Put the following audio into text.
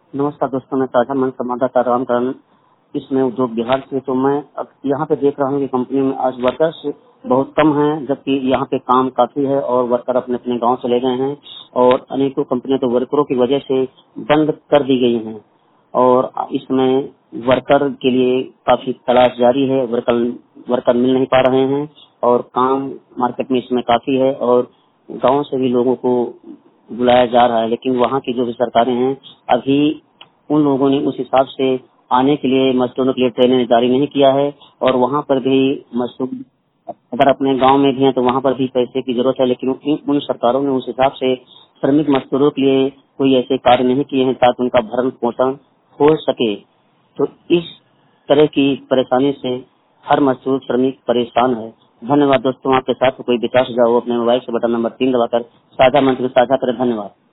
नमस्कार दोस्तों, मैं साझा मंच संवाददाता रामकरण इसमें उद्योग बिहार से। तो मैं अब यहाँ पे देख रहा हूँ कि कंपनी में आज वर्कर्स बहुत कम हैं, जबकि यहाँ पे काम काफी है और वर्कर अपने अपने गांव चले गए हैं और अनेकों कंपनियां तो वर्करों की वजह से बंद कर दी गई हैं और इसमें वर्कर के लिए काफी तलाश जारी है। वर्कर मिल नहीं पा रहे हैं और काम मार्केट में इसमें काफी है और गांव से भी लोगों को बुलाया जा रहा है, लेकिन वहाँ की जो भी सरकारें हैं अभी उन लोगों ने उस हिसाब से आने के लिए मजदूरों के लिए ट्रेनिंग जारी नहीं किया है और वहाँ पर भी मजदूर अगर अपने गांव में भी हैं तो वहाँ पर भी पैसे की जरूरत है, लेकिन उन सरकारों ने उस हिसाब से श्रमिक मजदूरों के लिए कोई ऐसे कार्य नहीं किए हैं ताकि उनका भरण पोषण हो सके। तो इस तरह की परेशानी से हर मजदूर श्रमिक परेशान है। धन्यवाद दोस्तों, आपके साथ कोई विचार सुझाव हो अपने मोबाइल से बटन नंबर 3 दबाकर साझा मंच में साझा करें। धन्यवाद।